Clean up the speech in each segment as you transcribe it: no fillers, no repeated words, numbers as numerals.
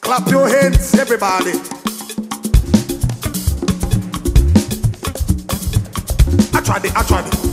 Clap your hands, everybody. I tried it.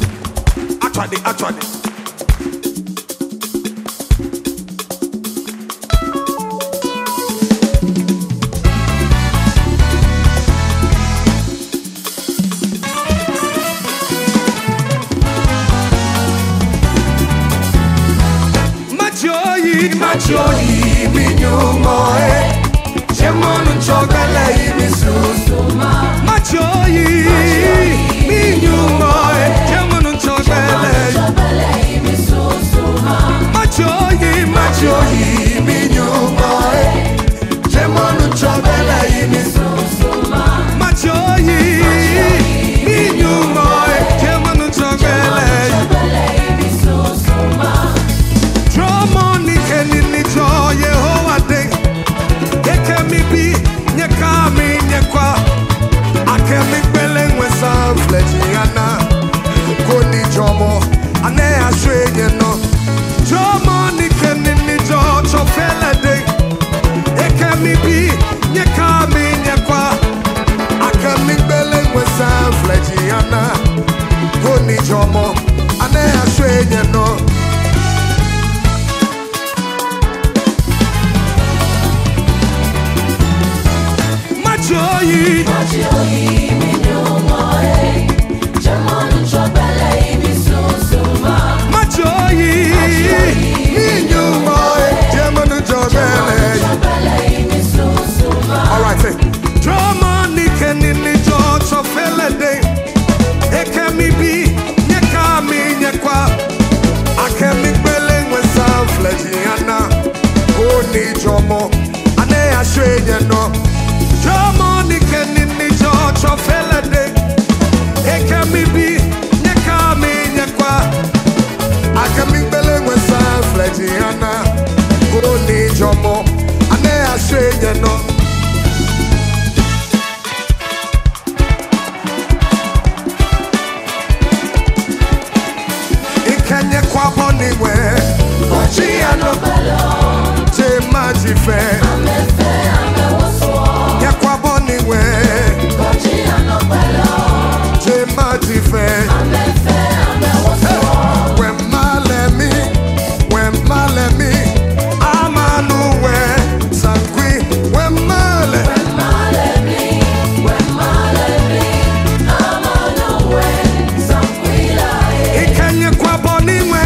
Machoyi minyumoe Chemonu chogala imisusuma Machoyi minyumoe Chemonu chogala imisusuma Machoyi minyumoe Chemonu chogala imisusuma Machoyi minyumoe Chemonu chogala imisusuma Dromoni kenini jo Yehovah day Ekemi bi nyekami nyekwa Akemi bele nwesa flejiana Koni jomo ane ashwenye no Dromoni kenini jo chofele day Ekemi bi nyekami nyekwa Akemi bele nwesa flejiana Koni jomo ane ashwenye no Machoyi minyumoe Chemonu chogala imisusuma Machoyi minyumoe Chemonu chogala imisusuma Alright, say Drama nikenini jo chofele day Ekemi bi nyekami nyekwa Akemi bele nwesa flejiana Koni jomo ane ashwenye no Drama nikenini jo chofele day Ekemi bi nyekami nyekwa Akemi bele nwesa flejiana Koni jomo ane ashwenye no Kenya kwa boniwe Ochia no balo Te majife Amefe amewoso Ya kwa boniwe Ochia no balo Te majife Amefe amewoso We malemi Amanuwe Sangwi We male Amanuwe Sankwila Kenya kwa boniwe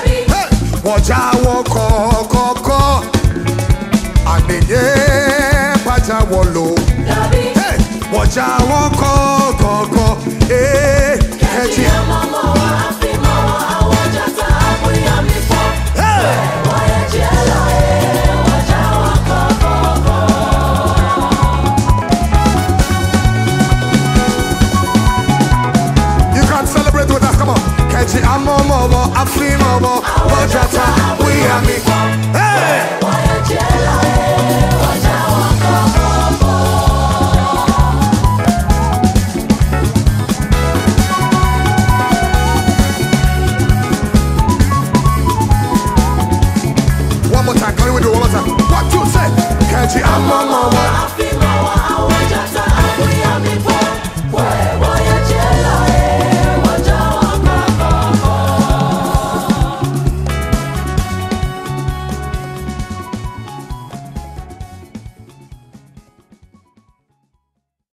Wọ́n já wọ́n kọ́kọ́kọ́ àdéyé wolo. Hey, waja woko koko. Hey, Mama, I feel mama, I want just to have we on me. hey.